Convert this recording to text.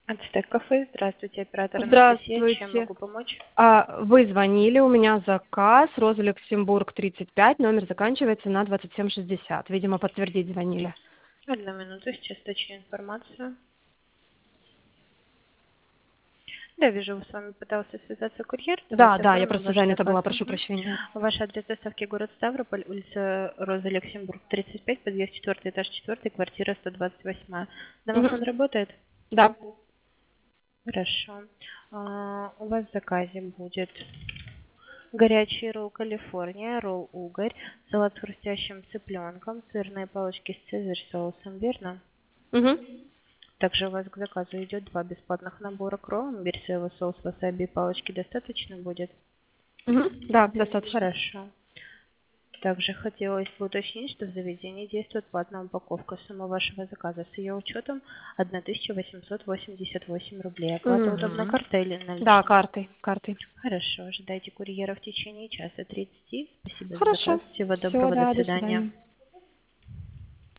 Ацтек кафе. Здравствуйте, оператор Анастасия. Чем Здравствуйте. могу помочь? Вы звонили, у меня заказ, Роза Люксембург, 35, номер заканчивается на 2760. Видимо, подтвердить звонили. Одну минуту, сейчас точную информацию. Да, вижу, с вами пытался связаться курьер. Давайте Да, я оформим просто ваш занята заказ. была, прошу прощения. Ваш адрес доставки город Ставрополь, улица Роза Люксембург, 35, подъезд 4, этаж 4, квартира 128. Домофон Мгм. работает? Да. Хорошо. У вас в заказе будет горячий ролл Калифорния, ролл угорь, салат с хрустящим цыпленком, сырные палочки с цезарь соусом, верно? Мгм. Также у вас к заказу идет 2 бесплатных набора к роллам. Берсевый соус, васаби и палочки достаточно будет? Мгм. Да, достаточно. Хорошо. Также хотелось бы уточнить, что в заведении действует платная упаковка. Сумма вашего заказа с ее учетом 1888 рублей. Оплата удобна Мгм. картой или Да, наличными? картой. Хорошо. Ожидайте курьера в течение часа 30. Спасибо за заказ. Хорошо. Всего Все, доброго. До да, до свидания. свидания.